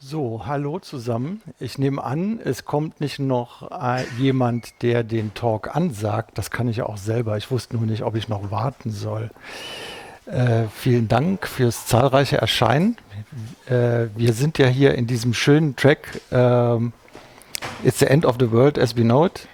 So, hallo zusammen. Ich nehme an, es kommt nicht noch jemand, der den Talk ansagt. Das kann ich ja auch selber. Ich wusste nur nicht, ob ich noch warten soll. Vielen Dank fürs zahlreiche Erscheinen. Wir sind ja hier in diesem schönen Track It's the End of the World as we know it.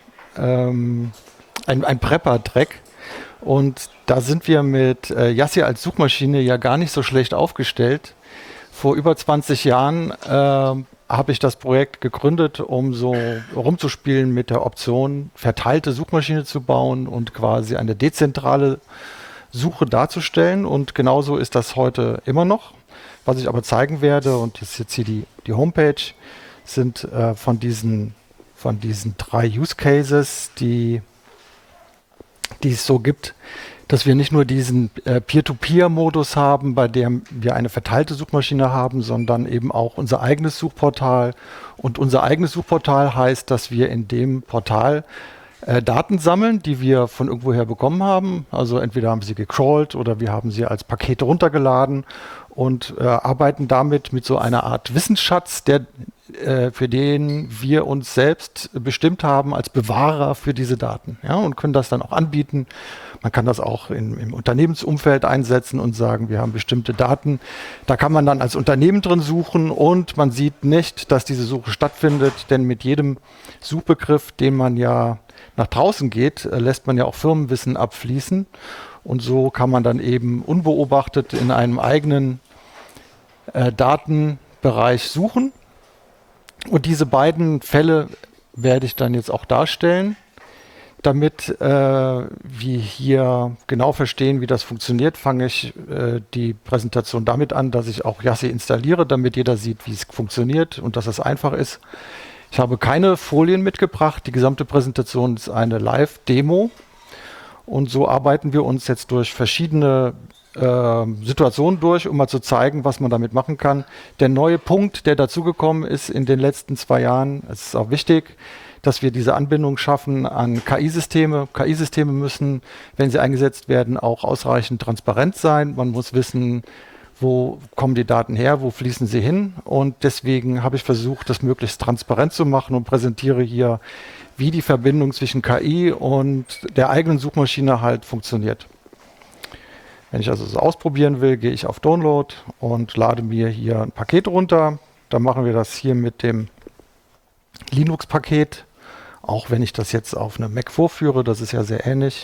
Ein Prepper-Track. Und da sind wir mit Yassi als Suchmaschine ja gar nicht so schlecht aufgestellt. Vor über 20 Jahren habe ich das Projekt gegründet, um so rumzuspielen mit der Option, verteilte Suchmaschine zu bauen und quasi eine dezentrale Suche darzustellen. Und genauso ist das heute immer noch. Was ich aber zeigen werde, und das ist jetzt hier die Homepage, sind von diesen 3 Use Cases, die es so gibt, dass wir nicht nur diesen Peer-to-Peer-Modus haben, bei dem wir eine verteilte Suchmaschine haben, sondern eben auch unser eigenes Suchportal. Und unser eigenes Suchportal heißt, dass wir in dem Portal Daten sammeln, die wir von irgendwoher bekommen haben. Also entweder haben sie gecrawlt oder wir haben sie als Pakete runtergeladen und arbeiten damit mit so einer Art Wissensschatz, für den wir uns selbst bestimmt haben als Bewahrer für diese Daten, ja, und können das dann auch anbieten. Man kann das auch im Unternehmensumfeld einsetzen und sagen, wir haben bestimmte Daten. Da kann man dann als Unternehmen drin suchen und man sieht nicht, dass diese Suche stattfindet, denn mit jedem Suchbegriff, den man ja nach draußen geht, lässt man ja auch Firmenwissen abfließen. Und so kann man dann eben unbeobachtet in einem eigenen Datenbereich suchen. Und diese beiden Fälle werde ich dann jetzt auch darstellen, damit wir hier genau verstehen, wie das funktioniert, fange ich die Präsentation damit an, dass ich auch Yassi installiere, damit jeder sieht, wie es funktioniert und dass es einfach ist. Ich habe keine Folien mitgebracht, die gesamte Präsentation ist eine Live-Demo und so arbeiten wir uns jetzt durch verschiedene Situationen durch, um mal zu zeigen, was man damit machen kann. Der neue Punkt, der dazugekommen ist in den letzten 2 Jahren, es ist auch wichtig, dass wir diese Anbindung schaffen an KI-Systeme. KI-Systeme müssen, wenn sie eingesetzt werden, auch ausreichend transparent sein. Man muss wissen, wo kommen die Daten her, wo fließen sie hin. Und deswegen habe ich versucht, das möglichst transparent zu machen und präsentiere hier, wie die Verbindung zwischen KI und der eigenen Suchmaschine halt funktioniert. Wenn ich also so ausprobieren will, gehe ich auf Download und lade mir hier ein Paket runter. Dann machen wir das hier mit dem Linux-Paket, auch wenn ich das jetzt auf einem Mac vorführe, das ist ja sehr ähnlich.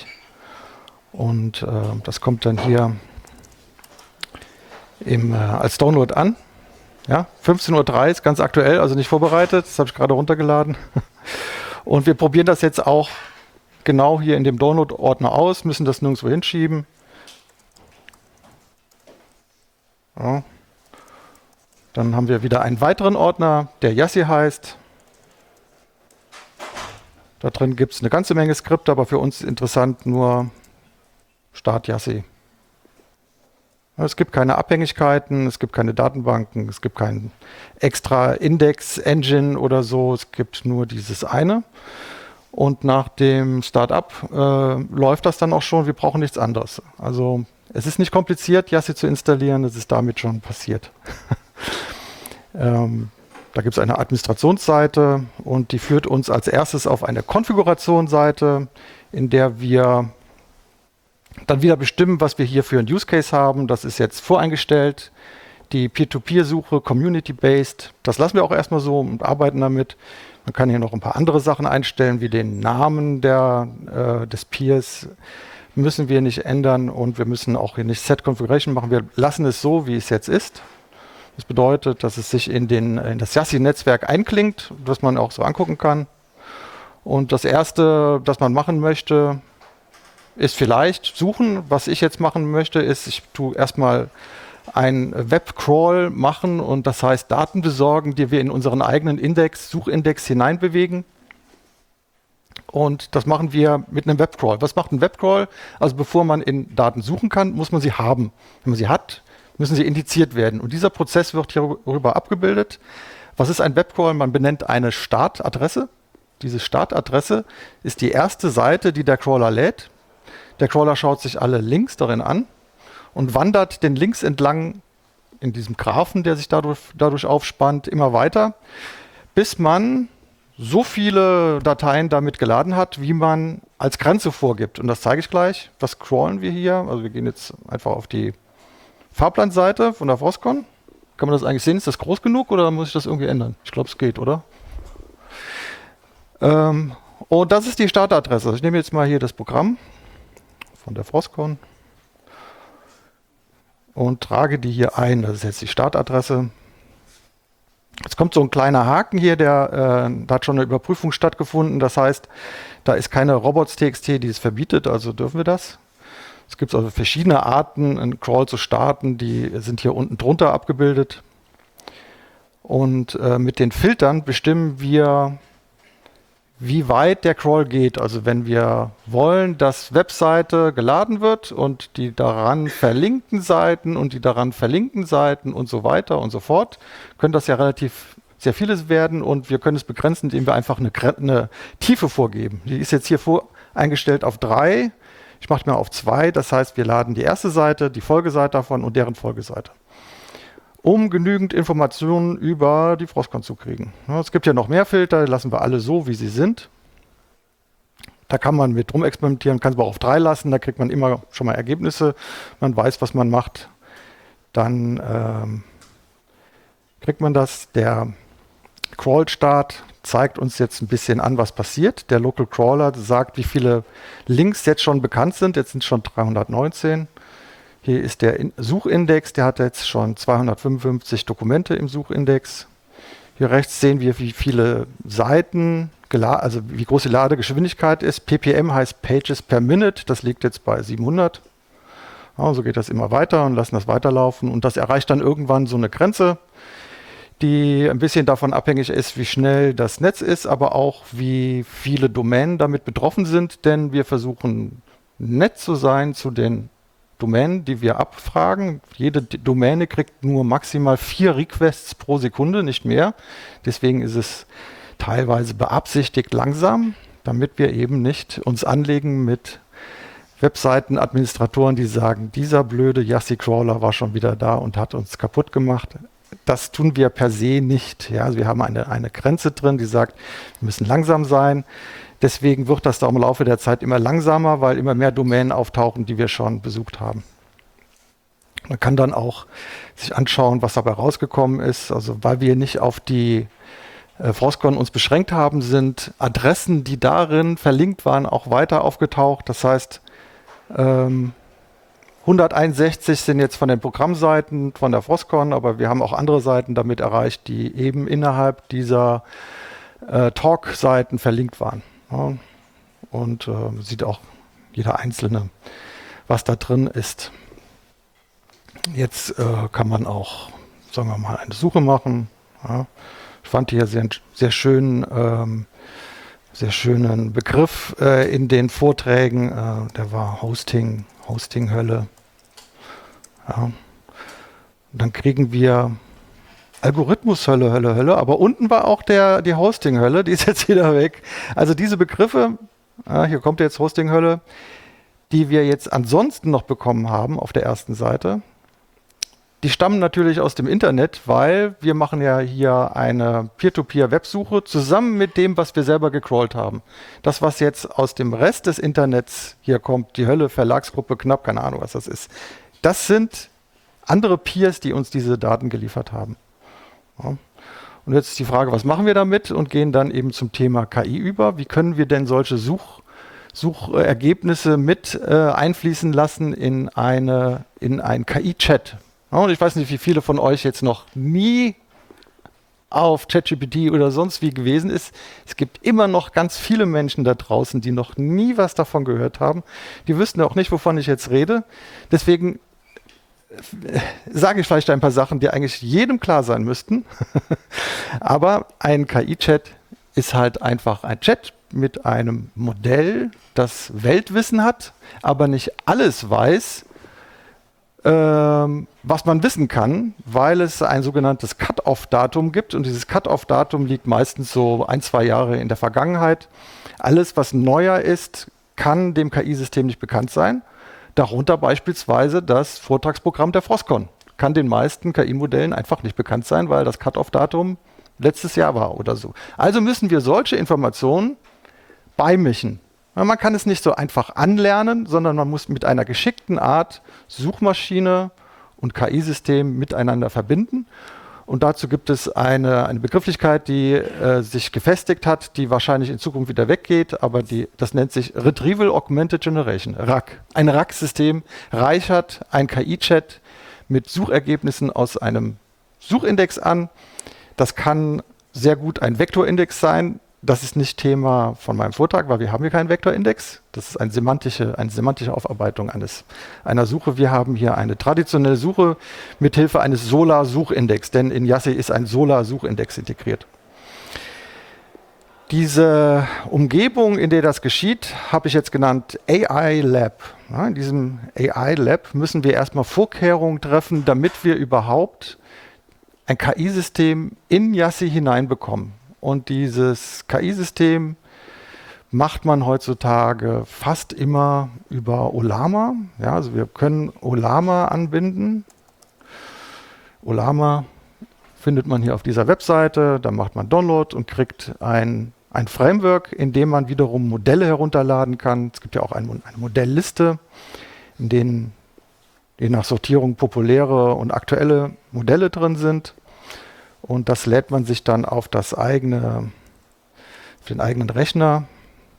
Und das kommt dann hier als Download an. Ja, 15:03 Uhr, ist ganz aktuell, also nicht vorbereitet, das habe ich gerade runtergeladen. Und wir probieren das jetzt auch genau hier in dem Download-Ordner aus, müssen das nirgendwo hinschieben. Ja. Dann haben wir wieder einen weiteren Ordner, der Yassi heißt. Da drin gibt es eine ganze Menge Skripte, aber für uns interessant nur Start Yassi. Es gibt keine Abhängigkeiten, es gibt keine Datenbanken, es gibt keinen extra Index-Engine oder so, es gibt nur dieses eine. Und nach dem Startup läuft das dann auch schon, wir brauchen nichts anderes. Also es ist nicht kompliziert, Yassi zu installieren, es ist damit schon passiert. Da gibt es eine Administrationsseite und die führt uns als erstes auf eine Konfigurationsseite, in der wir dann wieder bestimmen, was wir hier für einen Use Case haben. Das ist jetzt voreingestellt. Die Peer-to-Peer-Suche, Community-Based, das lassen wir auch erstmal so und arbeiten damit. Man kann hier noch ein paar andere Sachen einstellen, wie den Namen des Peers müssen wir nicht ändern und wir müssen auch hier nicht Set Configuration machen. Wir lassen es so, wie es jetzt ist. Das bedeutet, dass es sich in das Yassi-Netzwerk einklingt, das man auch so angucken kann. Und das Erste, das man machen möchte, ist vielleicht suchen. Was ich jetzt machen möchte, ist, ich tue erstmal ein Web-Crawl machen und das heißt Daten besorgen, die wir in unseren eigenen Suchindex hineinbewegen. Und das machen wir mit einem Web-Crawl. Was macht ein Web-Crawl? Also bevor man in Daten suchen kann, muss man sie haben. Wenn man sie hat, müssen sie indiziert werden. Und dieser Prozess wird hierüber abgebildet. Was ist ein Web-Crawl? Man benennt eine Startadresse. Diese Startadresse ist die erste Seite, die der Crawler lädt. Der Crawler schaut sich alle Links darin an und wandert den Links entlang in diesem Graphen, der sich dadurch aufspannt, immer weiter, bis man so viele Dateien damit geladen hat, wie man als Grenze vorgibt. Und das zeige ich gleich. Das scrollen wir hier. Also wir gehen jetzt einfach auf die Fahrplanseite von der Frostcon. Kann man das eigentlich sehen? Ist das groß genug oder muss ich das irgendwie ändern? Ich glaube, es geht, oder? Und das ist die Startadresse. Ich nehme jetzt mal hier das Programm von der Frostcon und trage die hier ein. Das ist jetzt die Startadresse. Jetzt kommt so ein kleiner Haken hier, da hat schon eine Überprüfung stattgefunden. Das heißt, da ist keine robots.txt, die es verbietet, also dürfen wir das. Es gibt also verschiedene Arten, einen Crawl zu starten, die sind hier unten drunter abgebildet. Und mit den Filtern bestimmen wir, wie weit der Crawl geht. Also wenn wir wollen, dass Webseite geladen wird und die daran verlinkten Seiten und die daran verlinkten Seiten und so weiter und so fort, können das ja relativ sehr vieles werden und wir können es begrenzen, indem wir einfach eine Tiefe vorgeben. Die ist jetzt hier eingestellt auf 3. Ich mache mal auf 2. Das heißt, wir laden die erste Seite, die Folgeseite davon und deren Folgeseite, um genügend Informationen über die Frostcon zu kriegen. Ja, es gibt ja noch mehr Filter, die lassen wir alle so, wie sie sind. Da kann man mit rumexperimentieren, kann es aber auch auf 3 lassen, da kriegt man immer schon mal Ergebnisse, man weiß, was man macht. Dann kriegt man das. Der Crawl-Start zeigt uns jetzt ein bisschen an, was passiert. Der Local Crawler sagt, wie viele Links jetzt schon bekannt sind. Jetzt sind es schon 319. Hier ist der Suchindex, der hat jetzt schon 255 Dokumente im Suchindex. Hier rechts sehen wir, wie viele Seiten, also wie groß die Ladegeschwindigkeit ist. ppm heißt Pages per Minute, das liegt jetzt bei 700. Ja, so geht das immer weiter und lassen das weiterlaufen. Und das erreicht dann irgendwann so eine Grenze, die ein bisschen davon abhängig ist, wie schnell das Netz ist, aber auch wie viele Domänen damit betroffen sind. Denn wir versuchen nett zu sein zu den Domänen, die wir abfragen. Jede Domäne kriegt nur maximal 4 Requests pro Sekunde, nicht mehr. Deswegen ist es teilweise beabsichtigt langsam, damit wir eben nicht uns anlegen mit Webseitenadministratoren, die sagen, dieser blöde Yassi-Crawler war schon wieder da und hat uns kaputt gemacht. Das tun wir per se nicht. Ja, also wir haben eine Grenze drin, die sagt, wir müssen langsam sein. Deswegen wird das da im Laufe der Zeit immer langsamer, weil immer mehr Domänen auftauchen, die wir schon besucht haben. Man kann dann auch sich anschauen, was dabei rausgekommen ist. Also weil wir nicht auf die Frostcon uns beschränkt haben, sind Adressen, die darin verlinkt waren, auch weiter aufgetaucht. Das heißt, 161 sind jetzt von den Programmseiten von der Frostcon, aber wir haben auch andere Seiten damit erreicht, die eben innerhalb dieser Talk-Seiten verlinkt waren. Ja, und sieht auch jeder Einzelne, was da drin ist. Jetzt kann man auch, sagen wir mal, eine Suche machen. Ja. Ich fand hier sehr schönen Begriff in den Vorträgen. Der war Hosting-Hölle. Ja. Und dann kriegen wir Algorithmus-Hölle, Hölle, aber unten war auch die Hosting-Hölle, die ist jetzt wieder weg. Also diese Begriffe, hier kommt jetzt Hosting-Hölle, die wir jetzt ansonsten noch bekommen haben auf der ersten Seite, die stammen natürlich aus dem Internet, weil wir machen ja hier eine Peer-to-Peer-Websuche zusammen mit dem, was wir selber gecrawlt haben. Das, was jetzt aus dem Rest des Internets hier kommt, die Hölle, Verlagsgruppe, Knapp, keine Ahnung, was das ist, das sind andere Peers, die uns diese Daten geliefert haben. Ja. Und jetzt ist die Frage, was machen wir damit? Und gehen dann eben zum Thema KI über. Wie können wir denn solche Suchergebnisse mit einfließen lassen in ein KI-Chat? Ja, und ich weiß nicht, wie viele von euch jetzt noch nie auf ChatGPT oder sonst wie gewesen ist. Es gibt immer noch ganz viele Menschen da draußen, die noch nie was davon gehört haben. Die wüssten auch nicht, wovon ich jetzt rede. Deswegen sage ich vielleicht ein paar Sachen, die eigentlich jedem klar sein müssten. Aber ein KI-Chat ist halt einfach ein Chat mit einem Modell, das Weltwissen hat, aber nicht alles weiß, was man wissen kann, weil es ein sogenanntes Cut-off-Datum gibt. Und dieses Cut-off-Datum liegt meistens so 1-2 Jahre in der Vergangenheit. Alles, was neuer ist, kann dem KI-System nicht bekannt sein. Darunter beispielsweise das Vortragsprogramm der Frostcon. kann den meisten KI-Modellen einfach nicht bekannt sein, weil das Cut-off-Datum letztes Jahr war oder so. Also müssen wir solche Informationen beimischen. Man kann es nicht so einfach anlernen, sondern man muss mit einer geschickten Art Suchmaschine und KI-System miteinander verbinden. Und dazu gibt es eine Begrifflichkeit, die sich gefestigt hat, die wahrscheinlich in Zukunft wieder weggeht, aber das nennt sich Retrieval Augmented Generation, RAG. Ein RAG-System reichert ein KI-Chat mit Suchergebnissen aus einem Suchindex an. Das kann sehr gut ein Vektorindex sein. Das ist nicht Thema von meinem Vortrag, weil wir haben hier keinen Vektorindex. Das ist eine semantische Aufarbeitung einer Suche. Wir haben hier eine traditionelle Suche mit Hilfe eines Solr-Suchindex, denn in Yassi ist ein Solr-Suchindex integriert. Diese Umgebung, in der das geschieht, habe ich jetzt genannt AI Lab. Ja, in diesem AI Lab müssen wir erstmal Vorkehrungen treffen, damit wir überhaupt ein KI-System in Yassi hineinbekommen. Und dieses KI-System macht man heutzutage fast immer über Ollama. Ja, also wir können Ollama anbinden. Ollama findet man hier auf dieser Webseite. Da macht man Download und kriegt ein Framework, in dem man wiederum Modelle herunterladen kann. Es gibt ja auch eine Modellliste, in denen je nach Sortierung populäre und aktuelle Modelle drin sind. Und das lädt man sich dann auf den eigenen Rechner.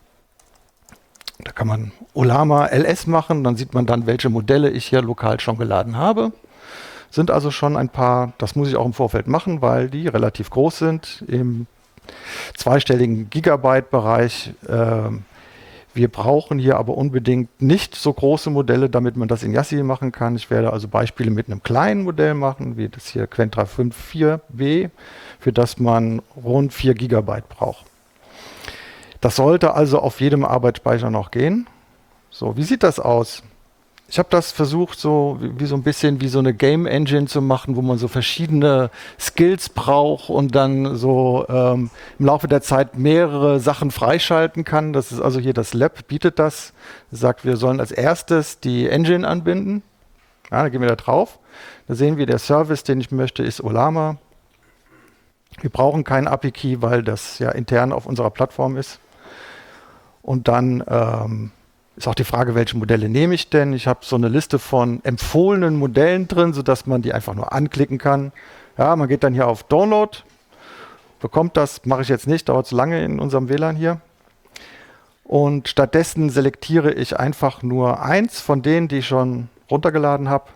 Da kann man Ollama LS machen, dann sieht man dann, welche Modelle ich hier lokal schon geladen habe. Sind also schon ein paar, das muss ich auch im Vorfeld machen, weil die relativ groß sind, im zweistelligen Gigabyte-Bereich. Wir brauchen hier aber unbedingt nicht so große Modelle, damit man das in Yassi machen kann. Ich werde also Beispiele mit einem kleinen Modell machen, wie das hier Qwen 354b, für das man rund 4 Gigabyte braucht. Das sollte also auf jedem Arbeitsspeicher noch gehen. So, wie sieht das aus? Ich habe das versucht, so ein bisschen wie so eine Game Engine zu machen, wo man so verschiedene Skills braucht und dann so im Laufe der Zeit mehrere Sachen freischalten kann. Das ist also hier das Lab, bietet das. Sagt, wir sollen als erstes die Engine anbinden. Ja, da gehen wir da drauf. Da sehen wir, der Service, den ich möchte, ist Ollama. Wir brauchen keinen API-Key, weil das ja intern auf unserer Plattform ist. Und dann ist auch die Frage, welche Modelle nehme ich denn? Ich habe so eine Liste von empfohlenen Modellen drin, sodass man die einfach nur anklicken kann. Ja, man geht dann hier auf Download, bekommt das, mache ich jetzt nicht, dauert zu lange in unserem WLAN hier. Und stattdessen selektiere ich einfach nur eins von denen, die ich schon runtergeladen habe.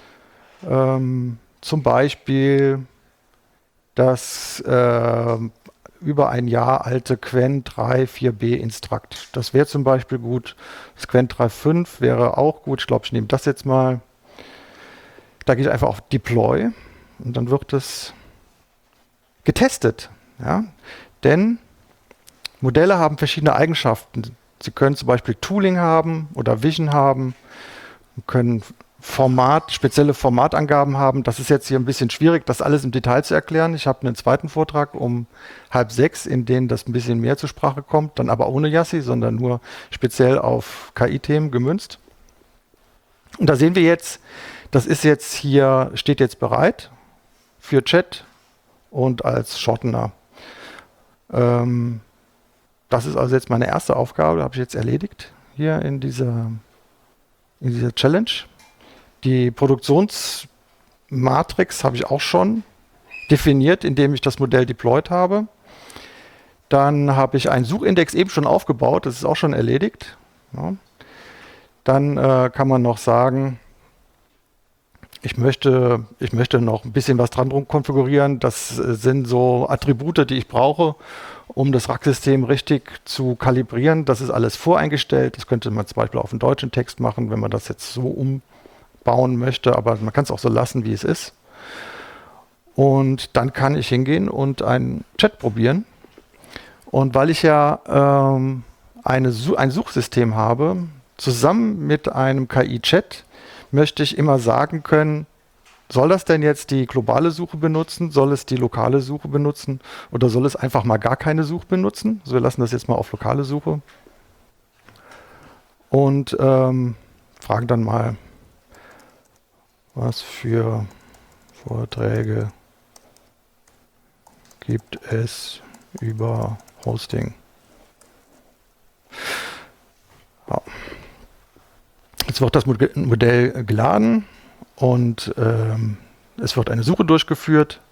Zum Beispiel das über ein Jahr alte Qwen 3.4b Instruct. Das wäre zum Beispiel gut. Das Qwen 3.5 wäre auch gut. Ich glaube, ich nehme das jetzt mal. Da gehe ich einfach auf Deploy und dann wird es getestet. Ja? Denn Modelle haben verschiedene Eigenschaften. Sie können zum Beispiel Tooling haben oder Vision haben, können spezielle Formatangaben haben. Das ist jetzt hier ein bisschen schwierig, das alles im Detail zu erklären. Ich habe einen zweiten Vortrag um 5:30, in dem das ein bisschen mehr zur Sprache kommt, dann aber ohne Yassi, sondern nur speziell auf KI-Themen gemünzt. Und da sehen wir jetzt, das ist jetzt hier, steht jetzt bereit für Chat und als Shortener. Das ist also jetzt meine erste Aufgabe, habe ich jetzt erledigt hier in dieser Challenge. Die Produktionsmatrix habe ich auch schon definiert, indem ich das Modell deployed habe. Dann habe ich einen Suchindex eben schon aufgebaut, das ist auch schon erledigt. Ja. Dann kann man noch sagen, ich möchte noch ein bisschen was dran konfigurieren. Das sind so Attribute, die ich brauche, um das RAG-System richtig zu kalibrieren. Das ist alles voreingestellt. Das könnte man zum Beispiel auf einen deutschen Text machen, wenn man das jetzt so umbauen möchte. Aber man kann es auch so lassen, wie es ist. Und dann kann ich hingehen und einen Chat probieren. Und weil ich ja ein Suchsystem habe, zusammen mit einem KI-Chat, möchte ich immer sagen können, soll das denn jetzt die globale Suche benutzen, soll es die lokale Suche benutzen oder soll es einfach mal gar keine Suche benutzen? Also wir lassen das jetzt mal auf lokale Suche und fragen dann mal, was für Vorträge gibt es über Hosting. Ja. Jetzt wird das Modell geladen und es wird eine Suche durchgeführt.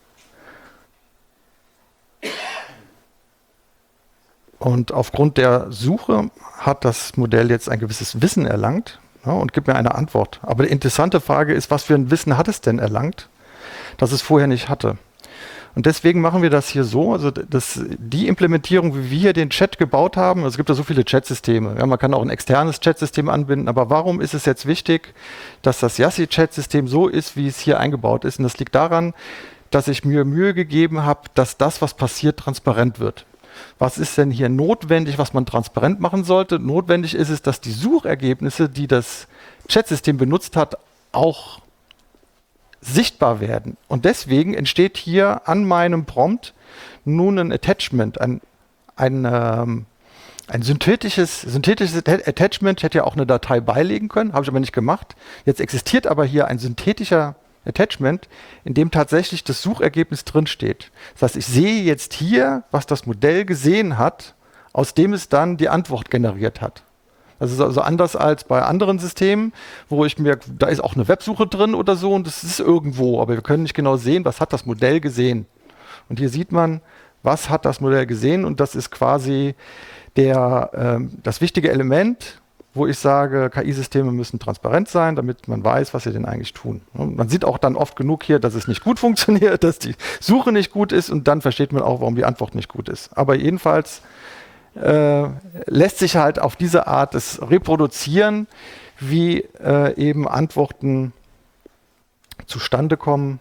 Und aufgrund der Suche hat das Modell jetzt ein gewisses Wissen erlangt, ja, und gibt mir eine Antwort. Aber die interessante Frage ist, was für ein Wissen hat es denn erlangt, das es vorher nicht hatte? Und deswegen machen wir das hier so, also die Implementierung, wie wir hier den Chat gebaut haben, also es gibt ja so viele Chatsysteme, ja, man kann auch ein externes Chatsystem anbinden, aber warum ist es jetzt wichtig, dass das Yassi-Chatsystem so ist, wie es hier eingebaut ist? Und das liegt daran, dass ich mir Mühe gegeben habe, dass das, was passiert, transparent wird. Was ist denn hier notwendig, was man transparent machen sollte? Notwendig ist es, dass die Suchergebnisse, die das Chatsystem benutzt hat, auch sichtbar werden. Und deswegen entsteht hier an meinem Prompt nun ein Attachment, ein synthetisches Attachment. Ich hätte ja auch eine Datei beilegen können, habe ich aber nicht gemacht. Jetzt existiert aber hier ein synthetischer Attachment, in dem tatsächlich das Suchergebnis drinsteht. Das heißt, ich sehe jetzt hier, was das Modell gesehen hat, aus dem es dann die Antwort generiert hat. Das ist also anders als bei anderen Systemen, wo ich mir, da ist auch eine Websuche drin oder so und das ist irgendwo, aber wir können nicht genau sehen, was hat das Modell gesehen. Und hier sieht man, was hat das Modell gesehen, und das ist quasi das wichtige Element, wo ich sage, KI-Systeme müssen transparent sein, damit man weiß, was sie denn eigentlich tun. Und man sieht auch dann oft genug hier, dass es nicht gut funktioniert, dass die Suche nicht gut ist, und dann versteht man auch, warum die Antwort nicht gut ist. Aber jedenfalls lässt sich halt auf diese Art es reproduzieren, wie eben Antworten zustande kommen.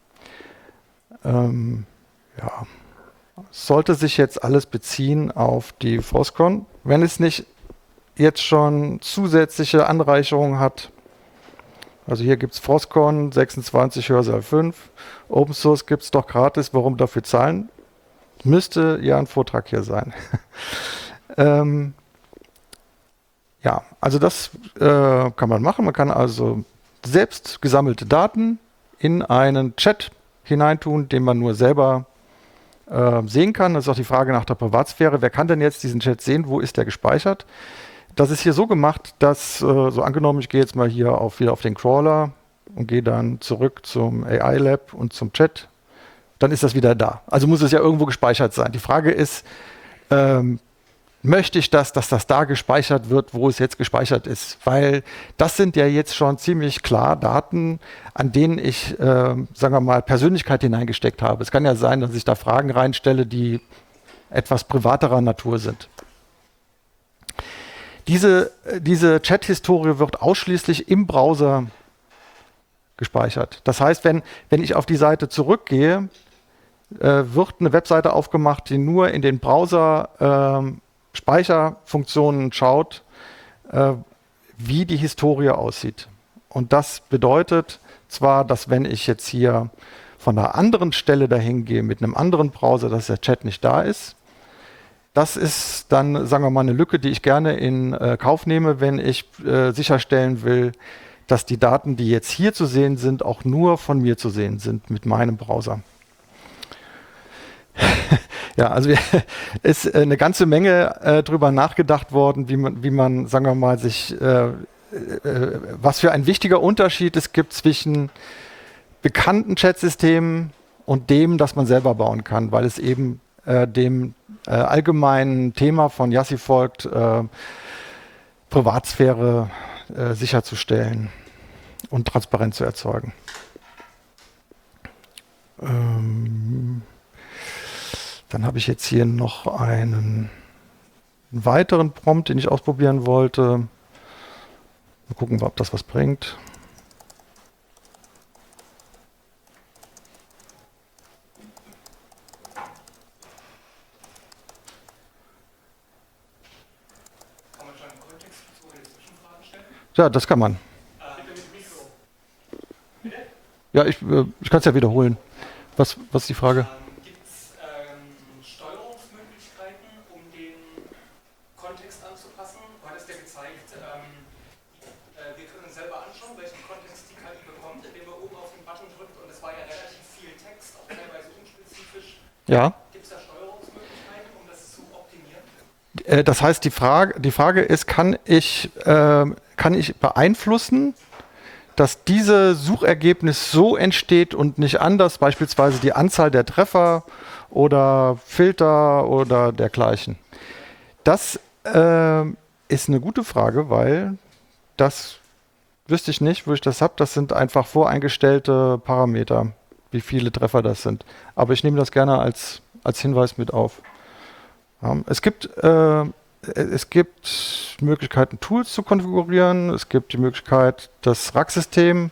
Ja, sollte sich jetzt alles beziehen auf die FOSCON. Wenn es nicht jetzt schon zusätzliche Anreicherungen hat, also hier gibt es FOSCON 26 Hörsaal 5, Open Source gibt es doch gratis, warum dafür zahlen? Müsste ja ein Vortrag hier sein. Ja, also das kann man machen. Man kann also selbst gesammelte Daten in einen Chat hineintun, den man nur selber sehen kann. Das ist auch die Frage nach der Privatsphäre. Wer kann denn jetzt diesen Chat sehen? Wo ist der gespeichert? Das ist hier so gemacht, dass, so angenommen, ich gehe jetzt mal hier wieder auf den Crawler und gehe dann zurück zum AI Lab und zum Chat, dann ist das wieder da. Also muss es ja irgendwo gespeichert sein. Die Frage ist, möchte ich dass das da gespeichert wird, wo es jetzt gespeichert ist? Weil das sind ja jetzt schon ziemlich klar Daten, an denen ich, sagen wir mal, Persönlichkeit hineingesteckt habe. Es kann ja sein, dass ich da Fragen reinstelle, die etwas privaterer Natur sind. Diese Chat-Historie wird ausschließlich im Browser gespeichert. Das heißt, wenn ich auf die Seite zurückgehe, wird eine Webseite aufgemacht, die nur in den Browser Speicherfunktionen schaut, wie die Historie aussieht. Und das bedeutet zwar, dass wenn ich jetzt hier von einer anderen Stelle dahin gehe mit einem anderen Browser, dass der Chat nicht da ist. Das ist dann, sagen wir mal, eine Lücke, die ich gerne in Kauf nehme, wenn ich sicherstellen will, dass die Daten, die jetzt hier zu sehen sind, auch nur von mir zu sehen sind mit meinem Browser. Ja, also ist eine ganze Menge drüber nachgedacht worden, wie man, sagen wir mal, was für ein wichtiger Unterschied es gibt zwischen bekannten Chatsystemen und dem, das man selber bauen kann, weil es eben dem allgemeinen Thema von Yassi folgt, Privatsphäre sicherzustellen und transparent zu erzeugen. Dann habe ich jetzt hier noch einen weiteren Prompt, den ich ausprobieren wollte. Mal gucken, ob das was bringt. Kann man schon einen Kontext zu den Zwischenfragen stellen? Ja, das kann man. Ja, ich kann es ja wiederholen. Was ist die Frage? Gibt es Steuerungsmöglichkeiten, um den Kontext anzupassen? Du hattest ja gezeigt, wir können uns selber anschauen, welchen Kontext die KI bekommt, indem wir oben auf den Button drückt, und es war ja relativ Ja. Gibt es da Steuerungsmöglichkeiten, um das zu optimieren? Das heißt, die Frage ist, kann ich beeinflussen, dass dieses Suchergebnis so entsteht und nicht anders, beispielsweise die Anzahl der Treffer oder Filter oder dergleichen? Das ist eine gute Frage, weil das wüsste ich nicht, wo ich das habe. Das sind einfach voreingestellte Parameter, wie viele Treffer das sind. Aber ich nehme das gerne als Hinweis mit auf. Es gibt Möglichkeiten, Tools zu konfigurieren. Es gibt die Möglichkeit, das Racksystem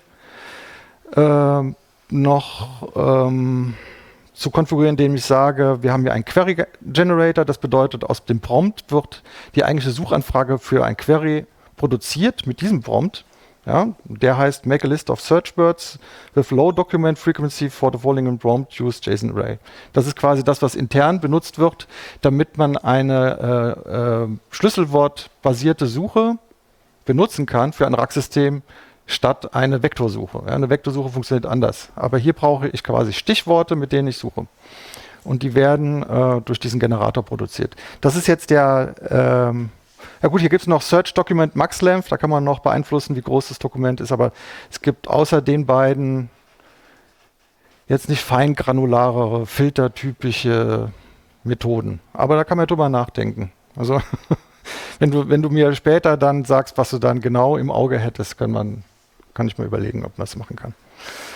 noch zu konfigurieren, indem ich sage, wir haben hier einen Query Generator. Das bedeutet, aus dem Prompt wird die eigentliche Suchanfrage für ein Query produziert mit diesem Prompt. Ja, der heißt Make a list of search words with low document frequency for the following prompt, use JSON Array. Das ist quasi das, was intern benutzt wird, damit man eine schlüsselwortbasierte Suche benutzen kann für ein Racksystem statt eine Vektorsuche. Ja, eine Vektorsuche funktioniert anders. Aber hier brauche ich quasi Stichworte, mit denen ich suche. Und die werden durch diesen Generator produziert. Das ist jetzt der ja gut, hier gibt es noch Search Document Max Length, da kann man noch beeinflussen, wie groß das Dokument ist, aber es gibt außer den beiden jetzt nicht feingranularere, filtertypische Methoden. Aber da kann man drüber nachdenken. Also wenn du mir später dann sagst, was du dann genau im Auge hättest, kann ich mir überlegen, ob man das machen kann.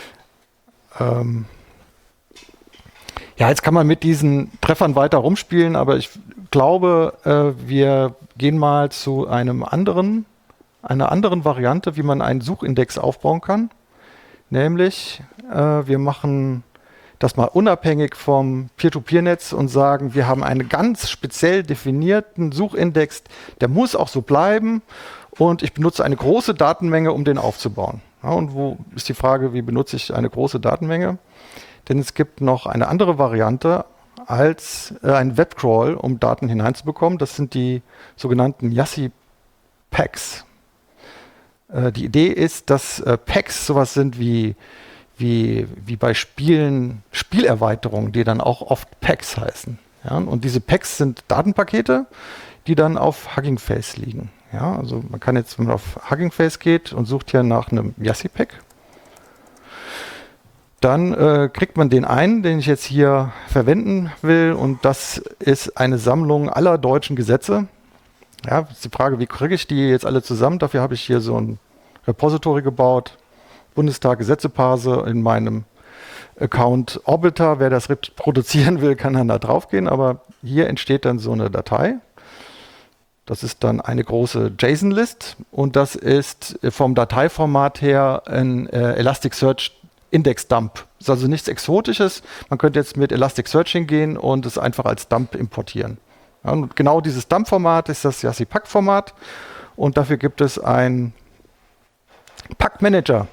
Ja, jetzt kann man mit diesen Treffern weiter rumspielen, aber ich glaube, wir gehen mal zu einer anderen Variante, wie man einen Suchindex aufbauen kann. Nämlich, wir machen das mal unabhängig vom Peer-to-Peer-Netz und sagen, wir haben einen ganz speziell definierten Suchindex, der muss auch so bleiben und ich benutze eine große Datenmenge, um den aufzubauen. Ja, und wo ist die Frage, wie benutze ich eine große Datenmenge? Denn es gibt noch eine andere Variante als ein Webcrawl, um Daten hineinzubekommen. Das sind die sogenannten Yassi-Packs. Die Idee ist, dass Packs sowas sind wie bei Spielen Spielerweiterungen, die dann auch oft Packs heißen. Ja? Und diese Packs sind Datenpakete, die dann auf Hugging Face liegen. Ja? Also man kann jetzt, wenn man auf Hugging Face geht und sucht hier nach einem Yassi-Pack, dann kriegt man den ich jetzt hier verwenden will, und das ist eine Sammlung aller deutschen Gesetze. Ja, ist die Frage, wie kriege ich die jetzt alle zusammen? Dafür habe ich hier so ein Repository gebaut, Bundestag Gesetzeparse in meinem Account Orbiter. Wer das reproduzieren will, kann dann da drauf gehen, aber hier entsteht dann so eine Datei. Das ist dann eine große JSON-List und das ist vom Dateiformat her ein Elasticsearch Index Dump. Das ist also nichts Exotisches. Man könnte jetzt mit Elasticsearch hingehen und es einfach als Dump importieren. Ja, und genau dieses Dump-Format ist das Yassi-Pack-Format und dafür gibt es einen Pack-Manager.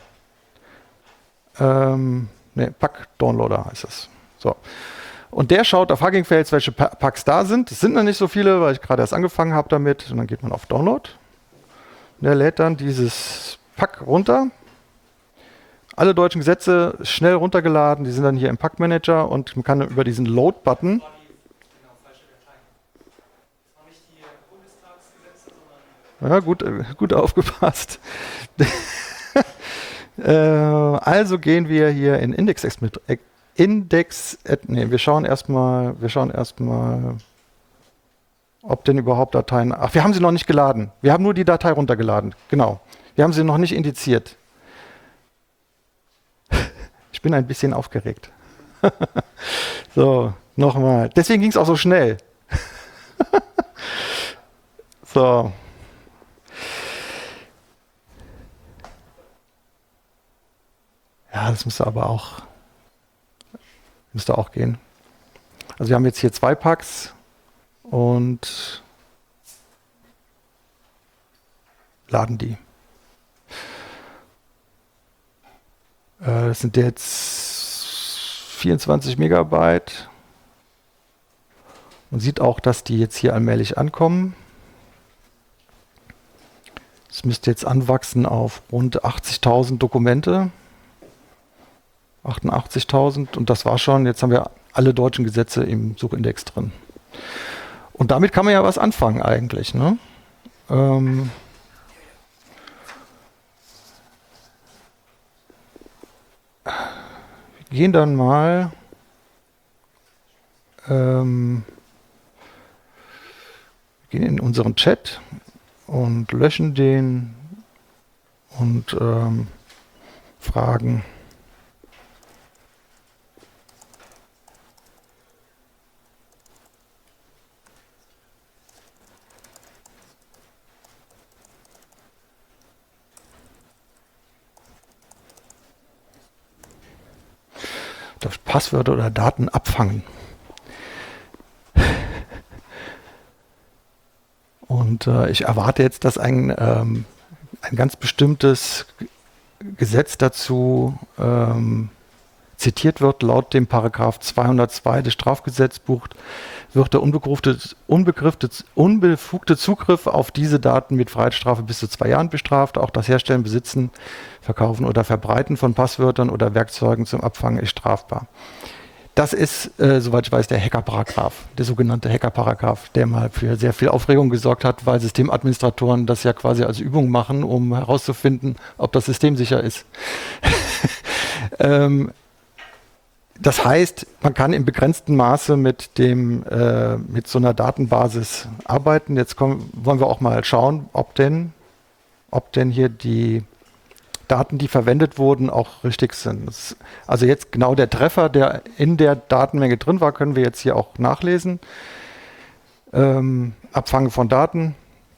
Pack-Downloader heißt es. So. Und der schaut auf Hugging Face, welche Packs da sind. Es sind noch nicht so viele, weil ich gerade erst angefangen habe damit. Und dann geht man auf Download. Und der lädt dann dieses Pack runter. Alle deutschen Gesetze schnell runtergeladen, die sind dann hier im Pack-Manager und man kann über diesen Load-Button. Ja, gut aufgepasst. Also gehen wir hier in wir schauen erstmal, ob denn überhaupt Dateien. Ach, wir haben sie noch nicht geladen. Wir haben nur die Datei runtergeladen. Genau. Wir haben sie noch nicht indiziert. Ich bin ein bisschen aufgeregt. So, nochmal. Deswegen ging es auch so schnell. So. Ja, das müsste auch gehen. Also wir haben jetzt hier 2 Packs und laden die. Das sind jetzt 24 Megabyte. Man sieht auch, dass die jetzt hier allmählich ankommen. Es müsste jetzt anwachsen auf rund 80.000 Dokumente. 88.000 und das war schon, jetzt haben wir alle deutschen Gesetze im Suchindex drin. Und damit kann man ja was anfangen eigentlich, ne? Wir gehen dann mal gehen in unseren Chat und löschen den und fragen. Passwörter oder Daten abfangen. Und ich erwarte jetzt, dass ein ganz bestimmtes Gesetz dazu zitiert wird. Laut dem Paragraph 202 des Strafgesetzbuchs wird der unbefugte Zugriff auf diese Daten mit Freiheitsstrafe bis zu 2 Jahren bestraft. Auch das Herstellen, Besitzen, Verkaufen oder Verbreiten von Passwörtern oder Werkzeugen zum Abfangen ist strafbar. Das ist, soweit ich weiß, der Hackerparagraph, der sogenannte Hackerparagraph, der mal für sehr viel Aufregung gesorgt hat, weil Systemadministratoren das ja quasi als Übung machen, um herauszufinden, ob das System sicher ist. Das heißt, man kann im begrenzten Maße mit so einer Datenbasis arbeiten. Jetzt wollen wir auch mal schauen, ob denn hier die Daten, die verwendet wurden, auch richtig sind. Also jetzt genau der Treffer, der in der Datenmenge drin war, können wir jetzt hier auch nachlesen. Abfangen von Daten.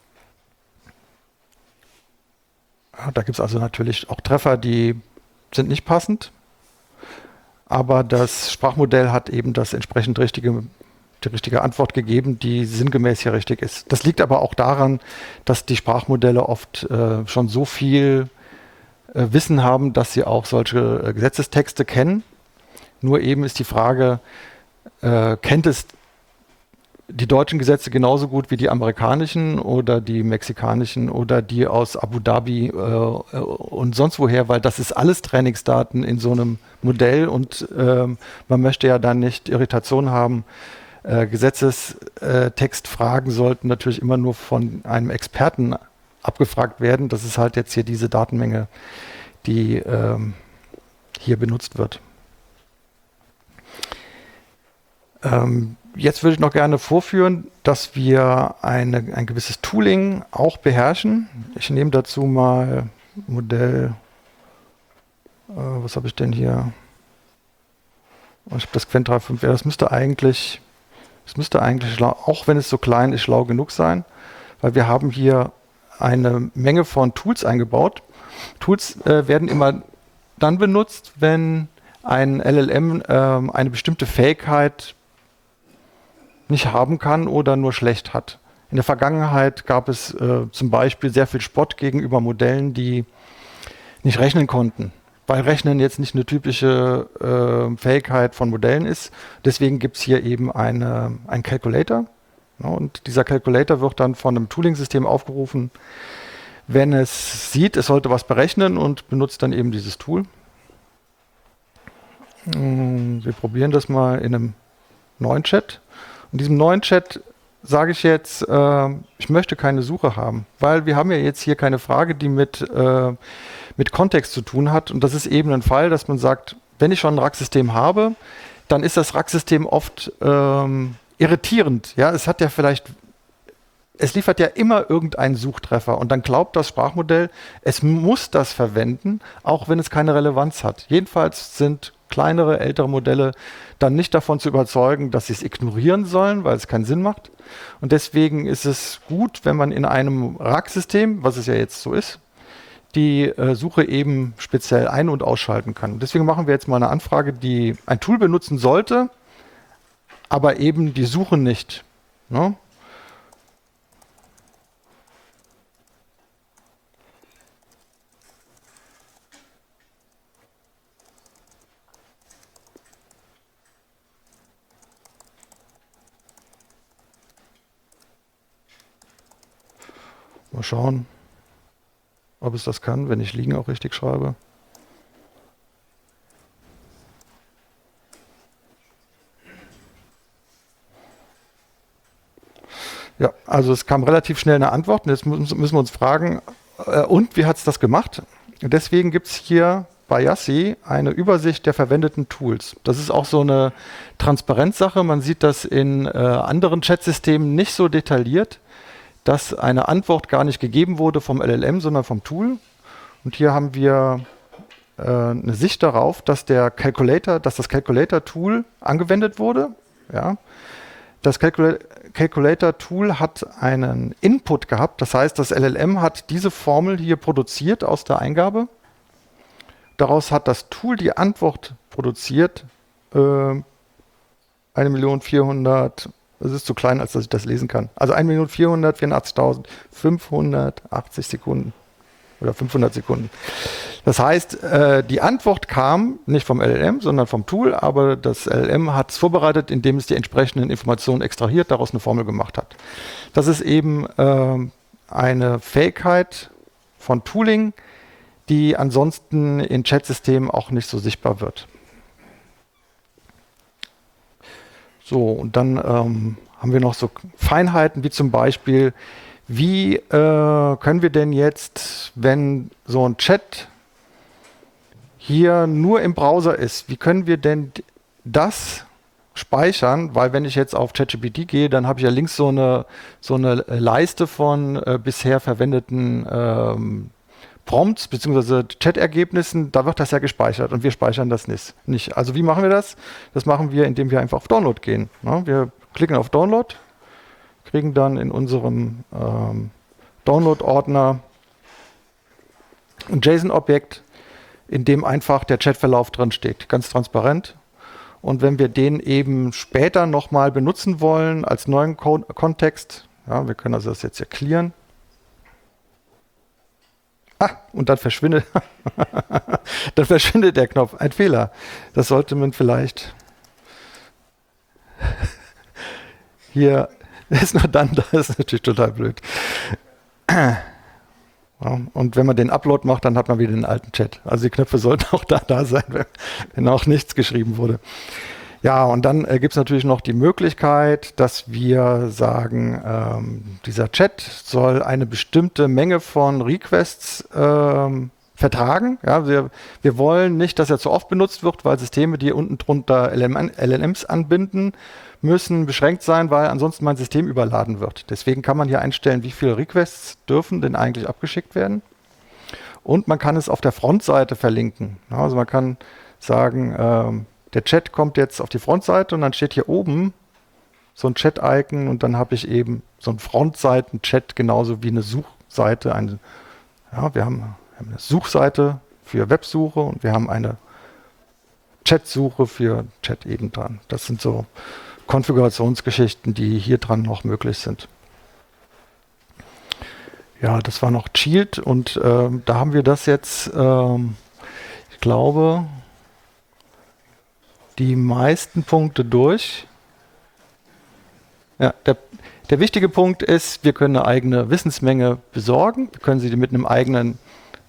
Da gibt es also natürlich auch Treffer, die sind nicht passend. Aber das Sprachmodell hat eben die richtige Antwort gegeben, die sinngemäß hier richtig ist. Das liegt aber auch daran, dass die Sprachmodelle oft schon so viel Wissen haben, dass sie auch solche Gesetzestexte kennen. Nur eben ist die Frage, kennt es die deutschen Gesetze genauso gut wie die amerikanischen oder die mexikanischen oder die aus Abu Dhabi und sonst woher, weil das ist alles Trainingsdaten in so einem Modell und man möchte ja dann nicht Irritation haben. Gesetzestextfragen sollten natürlich immer nur von einem Experten abgefragt werden. Das ist halt jetzt hier diese Datenmenge, die hier benutzt wird. Jetzt würde ich noch gerne vorführen, dass wir ein gewisses Tooling auch beherrschen. Ich nehme dazu mal Modell, was habe ich denn hier? Ich habe das Qwen 3.5, ja, das müsste eigentlich, auch wenn es so klein ist, schlau genug sein, weil wir haben hier eine Menge von Tools eingebaut. Tools werden immer dann benutzt, wenn ein LLM eine bestimmte Fähigkeit nicht haben kann oder nur schlecht hat. In der Vergangenheit gab es zum Beispiel sehr viel Spott gegenüber Modellen, die nicht rechnen konnten, weil Rechnen jetzt nicht eine typische Fähigkeit von Modellen ist. Deswegen gibt es hier eben einen Calculator. Ja, und dieser Calculator wird dann von einem Tooling-System aufgerufen, wenn es sieht, es sollte was berechnen und benutzt dann eben dieses Tool. Wir probieren das mal in einem neuen Chat. In diesem neuen Chat sage ich jetzt, ich möchte keine Suche haben, weil wir haben ja jetzt hier keine Frage, die mit Kontext zu tun hat. Und das ist eben ein Fall, dass man sagt, wenn ich schon ein RAG-System habe, dann ist das RAG-System oft irritierend. Ja, es liefert ja immer irgendeinen Suchtreffer und dann glaubt das Sprachmodell, es muss das verwenden, auch wenn es keine Relevanz hat. Jedenfalls sind kleinere, ältere Modelle dann nicht davon zu überzeugen, dass sie es ignorieren sollen, weil es keinen Sinn macht. Und deswegen ist es gut, wenn man in einem RAG-System, was es ja jetzt so ist, die Suche eben speziell ein- und ausschalten kann. Deswegen machen wir jetzt mal eine Anfrage, die ein Tool benutzen sollte, aber eben die Suche nicht. Ne? Mal schauen, ob es das kann, wenn ich liegen auch richtig schreibe. Ja, also es kam relativ schnell eine Antwort und jetzt müssen wir uns fragen, und wie hat es das gemacht? Deswegen gibt es hier bei Yassi eine Übersicht der verwendeten Tools. Das ist auch so eine Transparenzsache. Man sieht das in anderen Chatsystemen nicht so detailliert, dass eine Antwort gar nicht gegeben wurde vom LLM, sondern vom Tool. Und hier haben wir eine Sicht darauf, dass das Calculator-Tool angewendet wurde. Ja. Das Calculator-Tool hat einen Input gehabt, das heißt, das LLM hat diese Formel hier produziert aus der Eingabe. Daraus hat das Tool die Antwort produziert, 1.400.000, das ist zu klein, als dass ich das lesen kann. Also 1.484.580 Sekunden oder 500 Sekunden. Das heißt, die Antwort kam nicht vom LLM, sondern vom Tool, aber das LLM hat es vorbereitet, indem es die entsprechenden Informationen extrahiert, daraus eine Formel gemacht hat. Das ist eben eine Fähigkeit von Tooling, die ansonsten in Chat-Systemen auch nicht so sichtbar wird. So, und dann haben wir noch so Feinheiten, wie zum Beispiel, wie können wir denn jetzt, wenn so ein Chat hier nur im Browser ist, wie können wir denn das speichern? Weil wenn ich jetzt auf ChatGPT gehe, dann habe ich ja links so eine Leiste von bisher verwendeten Prompts bzw. Chat-Ergebnissen, da wird das ja gespeichert und wir speichern das nicht. Also wie machen wir das? Das machen wir, indem wir einfach auf Download gehen. Ne? Wir klicken auf Download, kriegen dann in unserem Download-Ordner ein JSON-Objekt, in dem einfach der Chatverlauf drin steht, ganz transparent. Und wenn wir den eben später nochmal benutzen wollen als neuen Kontext, ja, wir können also das jetzt hier clearen. Und dann verschwindet, dann verschwindet der Knopf. Ein Fehler. Das sollte man vielleicht hier, ist nur dann, das ist natürlich total blöd. Ja, und wenn man den Upload macht, dann hat man wieder den alten Chat. Also die Knöpfe sollten auch da sein, wenn auch nichts geschrieben wurde. Ja, und dann gibt es natürlich noch die Möglichkeit, dass wir sagen, dieser Chat soll eine bestimmte Menge von Requests vertragen. Ja, wir wollen nicht, dass er zu oft benutzt wird, weil Systeme, die unten drunter LLMs anbinden, müssen beschränkt sein, weil ansonsten mein System überladen wird. Deswegen kann man hier einstellen, wie viele Requests dürfen denn eigentlich abgeschickt werden. Und man kann es auf der Frontseite verlinken. Ja, also man kann sagen, der Chat kommt jetzt auf die Frontseite und dann steht hier oben so ein Chat-Icon und dann habe ich eben so einen Frontseiten-Chat genauso wie eine Suchseite. Wir haben eine Suchseite für Websuche und wir haben eine Chat-Suche für Chat eben dran. Das sind so Konfigurationsgeschichten, die hier dran noch möglich sind. Ja, das war noch Shield und da haben wir das jetzt, ich glaube, die meisten Punkte durch. Ja, der wichtige Punkt ist, wir können eine eigene Wissensmenge besorgen. Wir können sie mit einem eigenen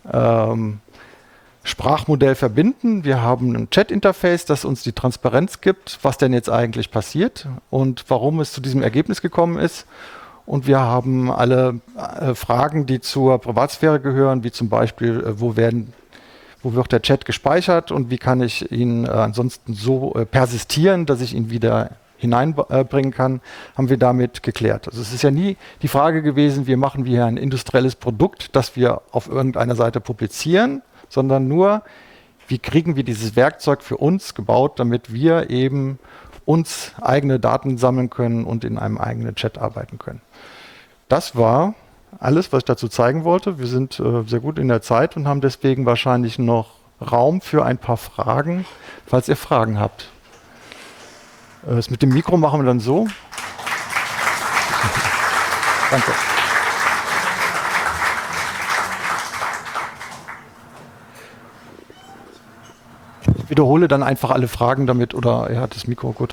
Sprachmodell verbinden. Wir haben ein Chat-Interface, das uns die Transparenz gibt, was denn jetzt eigentlich passiert und warum es zu diesem Ergebnis gekommen ist. Und wir haben alle Fragen, die zur Privatsphäre gehören, wie zum Beispiel, wo wird der Chat gespeichert und wie kann ich ihn ansonsten so persistieren, dass ich ihn wieder hineinbringen kann, haben wir damit geklärt. Also es ist ja nie die Frage gewesen, wir machen hier ein industrielles Produkt, das wir auf irgendeiner Seite publizieren, sondern nur, wie kriegen wir dieses Werkzeug für uns gebaut, damit wir eben uns eigene Daten sammeln können und in einem eigenen Chat arbeiten können. Das war alles, was ich dazu zeigen wollte. Wir sind sehr gut in der Zeit und haben deswegen wahrscheinlich noch Raum für ein paar Fragen, falls ihr Fragen habt. Das mit dem Mikro machen wir dann so. Danke. Ich wiederhole dann einfach alle Fragen damit, oder er hat das Mikro, gut.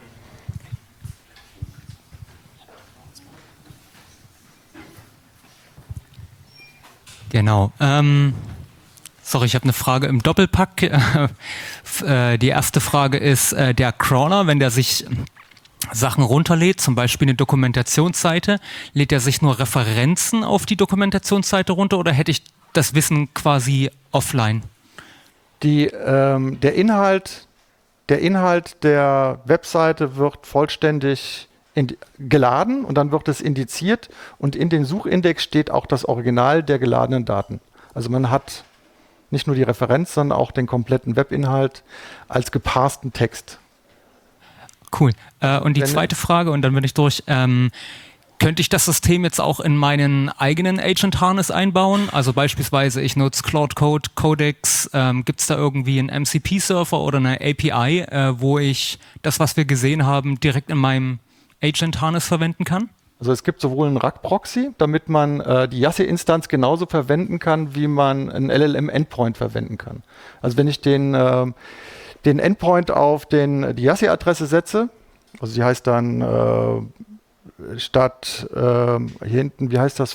Genau. Sorry, ich habe eine Frage im Doppelpack. Die erste Frage ist, der Crawler, wenn der sich Sachen runterlädt, zum Beispiel eine Dokumentationsseite, lädt er sich nur Referenzen auf die Dokumentationsseite runter oder hätte ich das Wissen quasi offline? Der Inhalt der Webseite wird vollständig geladen und dann wird es indiziert und in den Suchindex steht auch das Original der geladenen Daten. Also man hat nicht nur die Referenz, sondern auch den kompletten Webinhalt als geparsten Text. Cool. Und die zweite Frage, und dann bin ich durch. Könnte ich das System jetzt auch in meinen eigenen Agent Harness einbauen? Also beispielsweise ich nutze Claude Code, Codex. Gibt es da irgendwie einen MCP-Server oder eine API, wo ich das, was wir gesehen haben, direkt in meinem Agent Harness verwenden kann? Also es gibt sowohl einen RAG-Proxy, damit man die Yassi-Instanz genauso verwenden kann, wie man einen LLM-Endpoint verwenden kann. Also wenn ich den Endpoint auf die Yassi-Adresse setze, also die heißt dann statt hier hinten, wie heißt das,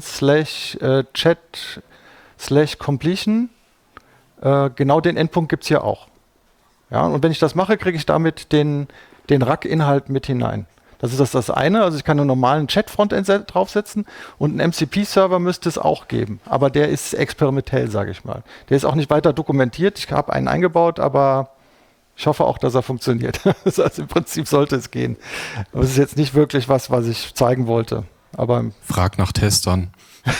v1/chat/completion, genau den Endpunkt gibt es hier auch. Ja, und wenn ich das mache, kriege ich damit den RAG-Inhalt mit hinein. Das ist das eine, also ich kann einen normalen Chat-Frontend draufsetzen und einen MCP-Server müsste es auch geben, aber der ist experimentell, sage ich mal. Der ist auch nicht weiter dokumentiert, ich habe einen eingebaut, aber ich hoffe auch, dass er funktioniert. Also im Prinzip sollte es gehen. Aber es ist jetzt nicht wirklich was ich zeigen wollte. Aber frag nach Testern.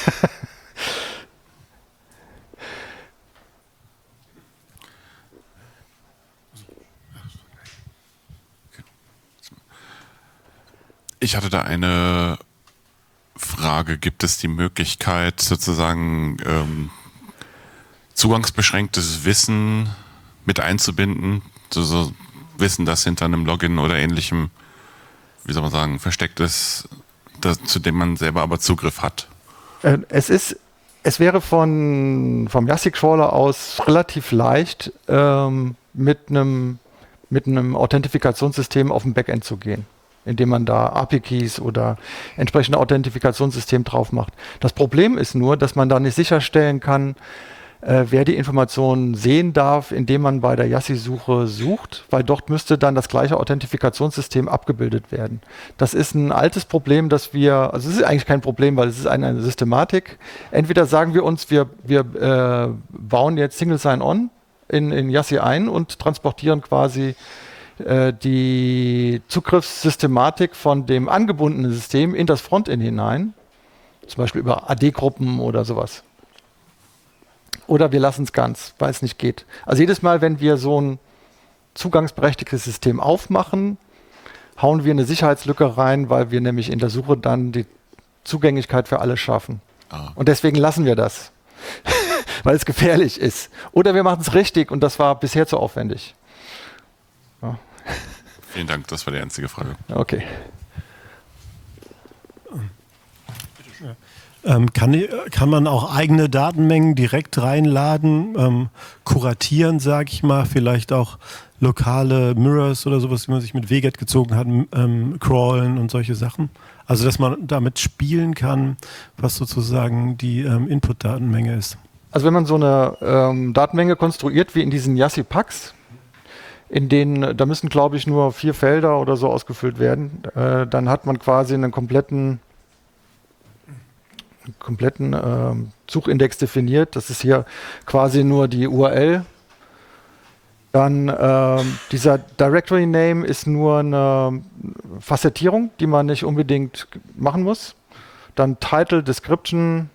Ich hatte da eine Frage. Gibt es die Möglichkeit, sozusagen zugangsbeschränktes Wissen mit einzubinden? So Wissen, das hinter einem Login oder ähnlichem, wie soll man sagen, versteckt ist, zu dem man selber aber Zugriff hat? Es wäre vom Yassi-Crawler aus relativ leicht, mit einem Authentifikationssystem auf dem Backend zu gehen, indem man da API-Keys oder entsprechende Authentifikationssystem drauf macht. Das Problem ist nur, dass man da nicht sicherstellen kann, wer die Informationen sehen darf, indem man bei der Yassi-Suche sucht, weil dort müsste dann das gleiche Authentifikationssystem abgebildet werden. Das ist ein altes Problem, also es ist eigentlich kein Problem, weil es ist eine Systematik. Entweder sagen wir uns, wir bauen jetzt Single Sign-On in Yassi ein und transportieren quasi die Zugriffssystematik von dem angebundenen System in das Frontend hinein, zum Beispiel über AD-Gruppen oder sowas. Oder wir lassen es ganz, weil es nicht geht. Also jedes Mal, wenn wir so ein zugangsberechtigtes System aufmachen, hauen wir eine Sicherheitslücke rein, weil wir nämlich in der Suche dann die Zugänglichkeit für alle schaffen. Und deswegen lassen wir das, weil es gefährlich ist. Oder wir machen es richtig und das war bisher zu aufwendig. Ja. Vielen Dank, das war die einzige Frage. Okay. Kann man auch eigene Datenmengen direkt reinladen, kuratieren, sage ich mal, vielleicht auch lokale Mirrors oder sowas, wie man sich mit WGET gezogen hat, crawlen und solche Sachen? Also, dass man damit spielen kann, was sozusagen die Input-Datenmenge ist. Also wenn man so eine Datenmenge konstruiert, wie in diesen Yassi-Packs, da müssen, glaube ich, nur 4 Felder oder so ausgefüllt werden, dann hat man quasi einen kompletten Suchindex definiert. Das ist hier quasi nur die URL. Dann dieser Directory Name ist nur eine Facettierung, die man nicht unbedingt machen muss. Dann Title, Description,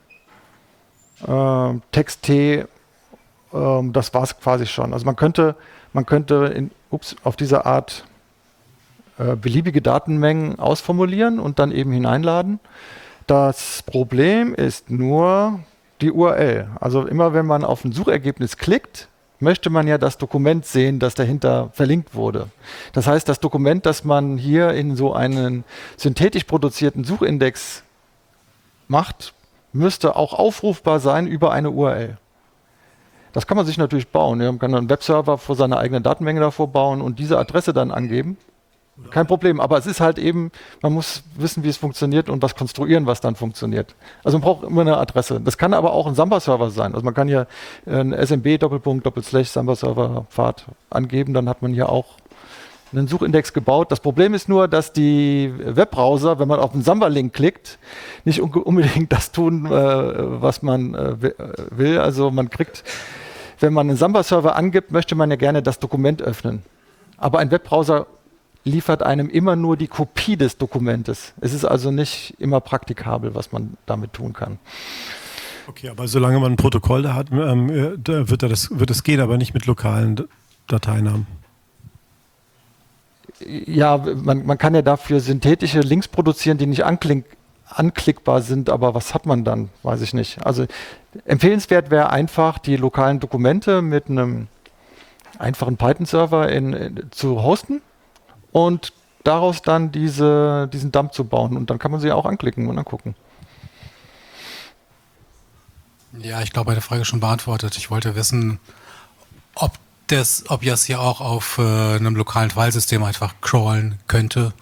Text T, das war es quasi schon. Also man könnte auf diese Art beliebige Datenmengen ausformulieren und dann eben hineinladen. Das Problem ist nur die URL. Also immer wenn man auf ein Suchergebnis klickt, möchte man ja das Dokument sehen, das dahinter verlinkt wurde. Das heißt, das Dokument, das man hier in so einen synthetisch produzierten Suchindex macht, müsste auch aufrufbar sein über eine URL. Das kann man sich natürlich bauen. Man kann einen Webserver vor seiner eigenen Datenmenge davor bauen und diese Adresse dann angeben. Kein Problem, aber es ist halt eben, man muss wissen, wie es funktioniert und was konstruieren, was dann funktioniert. Also man braucht immer eine Adresse. Das kann aber auch ein Samba-Server sein. Also man kann hier einen SMB // Samba-Server-Pfad angeben, dann hat man hier auch einen Suchindex gebaut. Das Problem ist nur, dass die Webbrowser, wenn man auf den Samba-Link klickt, nicht unbedingt das tun, was man will. Also man kriegt, wenn man einen Samba-Server angibt, möchte man ja gerne das Dokument öffnen. Aber ein Webbrowser liefert einem immer nur die Kopie des Dokumentes. Es ist also nicht immer praktikabel, was man damit tun kann. Okay, aber solange man ein Protokoll da hat, da wird es gehen, aber nicht mit lokalen Dateinamen. Ja, man kann ja dafür synthetische Links produzieren, die nicht anklickbar sind, aber was hat man dann? Weiß ich nicht. Also empfehlenswert wäre einfach, die lokalen Dokumente mit einem einfachen Python-Server zu hosten und daraus dann diesen Dump zu bauen. Und dann kann man sie auch anklicken und angucken. Ja, ich glaube, meine Frage ist schon beantwortet. Ich wollte wissen, ob Yassi auch auf einem lokalen Filesystem einfach crawlen könnte.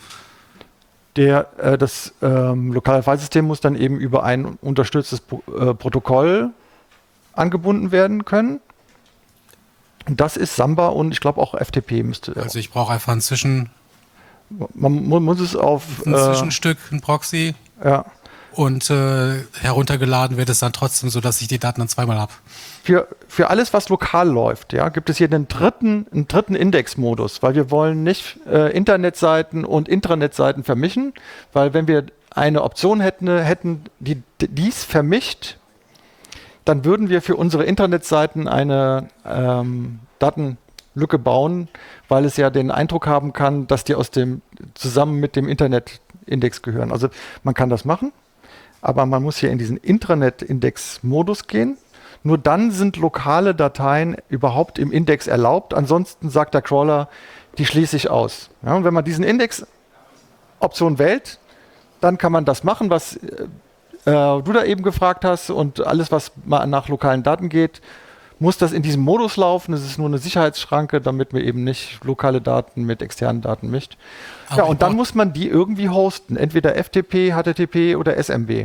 Das lokale Filesystem muss dann eben über ein unterstütztes Protokoll angebunden werden können. Das ist Samba und ich glaube auch FTP müsste. Also ich brauche einfach Man muss es auf ein Zwischenstück, ein Proxy. Ja. Und heruntergeladen wird es dann trotzdem so, dass ich die Daten dann zweimal habe. Für alles, was lokal läuft, ja, gibt es hier einen dritten Indexmodus, weil wir wollen nicht Internetseiten und Intranet-Seiten vermischen, weil wenn wir eine Option hätten, die dies vermischt, dann würden wir für unsere Internetseiten eine Datenlücke bauen, weil es ja den Eindruck haben kann, dass die zusammen mit dem Internetindex gehören. Also man kann das machen, aber man muss hier in diesen Intranet-Index-Modus gehen. Nur dann sind lokale Dateien überhaupt im Index erlaubt. Ansonsten sagt der Crawler, die schließe ich aus. Ja, und wenn man diesen Index-Option wählt, dann kann man das machen, was du da eben gefragt hast. Und alles, was mal nach lokalen Daten geht, muss das in diesem Modus laufen. Das ist nur eine Sicherheitsschranke, damit man eben nicht lokale Daten mit externen Daten mischt. Ja, und dann muss man die irgendwie hosten. Entweder FTP, HTTP oder SMB.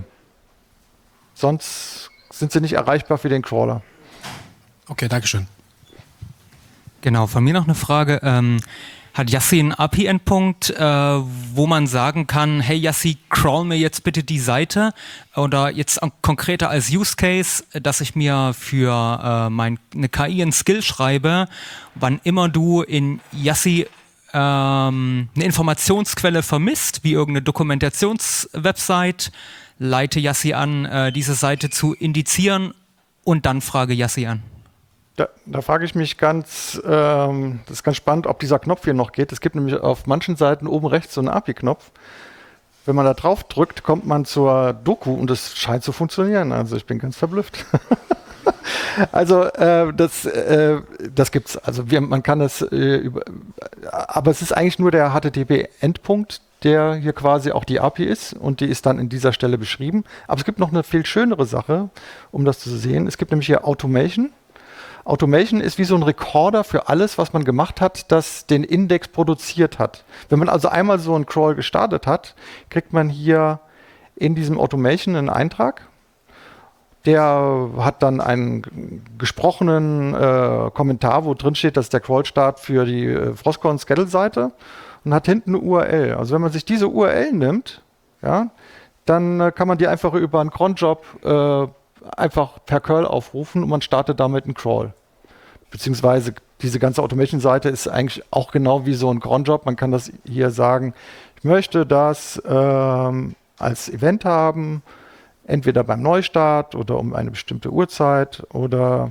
Sonst sind sie nicht erreichbar für den Crawler. Okay, Dankeschön. Genau, von mir noch eine Frage. Hat Yassi einen API-Endpunkt, wo man sagen kann, hey Yassi, crawl mir jetzt bitte die Seite? Oder jetzt konkreter als Use Case, dass ich mir für eine KI einen Skill schreibe, wann immer du in Yassi eine Informationsquelle vermisst, wie irgendeine Dokumentationswebsite, leite Yassi an, diese Seite zu indizieren und dann frage Yassi an. Da frage ich mich das ist ganz spannend, ob dieser Knopf hier noch geht. Es gibt nämlich auf manchen Seiten oben rechts so einen API-Knopf. Wenn man da drauf drückt, kommt man zur Doku und es scheint zu funktionieren. Also ich bin ganz verblüfft. Also das gibt's. Also man kann das, aber es ist eigentlich nur der HTTP-Endpunkt, der hier quasi auch die API ist und die ist dann in dieser Stelle beschrieben. Aber es gibt noch eine viel schönere Sache, um das zu sehen. Es gibt nämlich hier Automation. Automation ist wie so ein Recorder für alles, was man gemacht hat, das den Index produziert hat. Wenn man also einmal so einen Crawl gestartet hat, kriegt man hier in diesem Automation einen Eintrag. Der hat dann einen gesprochenen Kommentar, wo drin steht, das ist der Crawl-Start für die Frostcorn-Schedule-Seite und hat hinten eine URL. Also wenn man sich diese URL nimmt, ja, dann kann man die einfach über einen cronjob einfach per Curl aufrufen und man startet damit einen Crawl. Beziehungsweise diese ganze Automation-Seite ist eigentlich auch genau wie so ein cronjob. Man kann das hier sagen, ich möchte das als Event haben, entweder beim Neustart oder um eine bestimmte Uhrzeit oder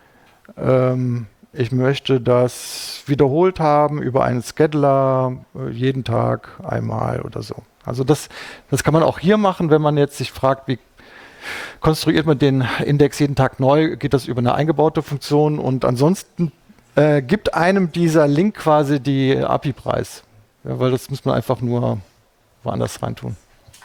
ich möchte das wiederholt haben über einen Scheduler jeden Tag einmal oder so. Also das kann man auch hier machen, wenn man jetzt sich fragt, wie konstruiert man den Index jeden Tag neu, geht das über eine eingebaute Funktion und ansonsten gibt einem dieser Link quasi die API-Preis. Ja, weil das muss man einfach nur woanders reintun.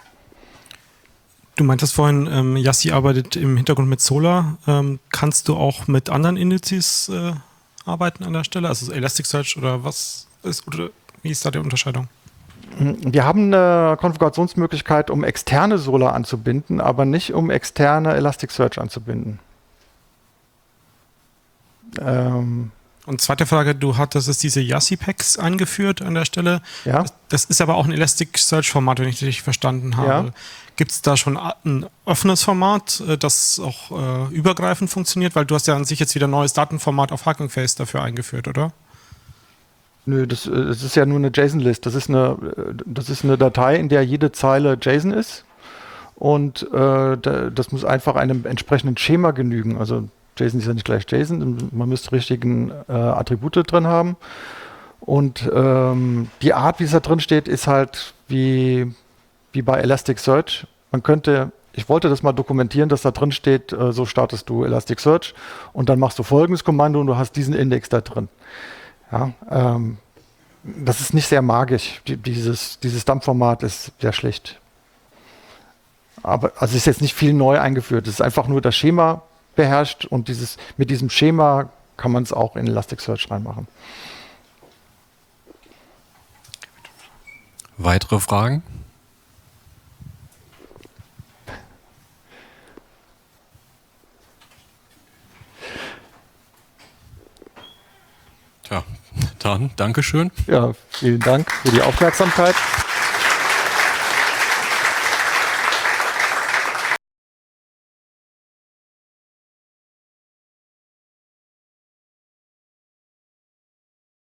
Du meintest vorhin, Yassi arbeitet im Hintergrund mit Solr. Kannst du auch mit anderen Indizes arbeiten an der Stelle? Also Elasticsearch oder was ist, oder wie ist da die Unterscheidung? Wir haben eine Konfigurationsmöglichkeit, um externe Solr anzubinden, aber nicht um externe Elasticsearch anzubinden. Und Und zweite Frage, du hattest jetzt diese Yassi-Packs eingeführt an der Stelle. Ja. Das ist aber auch ein Elasticsearch-Format, wenn ich richtig verstanden habe. Ja. Gibt es da schon ein offenes Format, das auch übergreifend funktioniert? Weil du hast ja an sich jetzt wieder ein neues Datenformat auf Hugging Face dafür eingeführt, oder? Nö, das ist ja nur eine JSON-List. Das ist eine Datei, in der jede Zeile JSON ist. Und das muss einfach einem entsprechenden Schema genügen. Also JSON ist ja nicht gleich JSON. Man müsste richtigen Attribute drin haben. Und die Art, wie es da drin steht, ist halt wie bei Elasticsearch. Ich wollte das mal dokumentieren, dass da drin steht, so startest du Elasticsearch und dann machst du folgendes Kommando und du hast diesen Index da drin. Ja, das ist nicht sehr magisch. Dieses Dump-Format ist sehr schlecht. Aber also ist jetzt nicht viel neu eingeführt. Es ist einfach nur das Schema beherrscht und mit diesem Schema kann man es auch in Elasticsearch reinmachen. Weitere Fragen? Tja, dann Dankeschön. Ja, vielen Dank für die Aufmerksamkeit.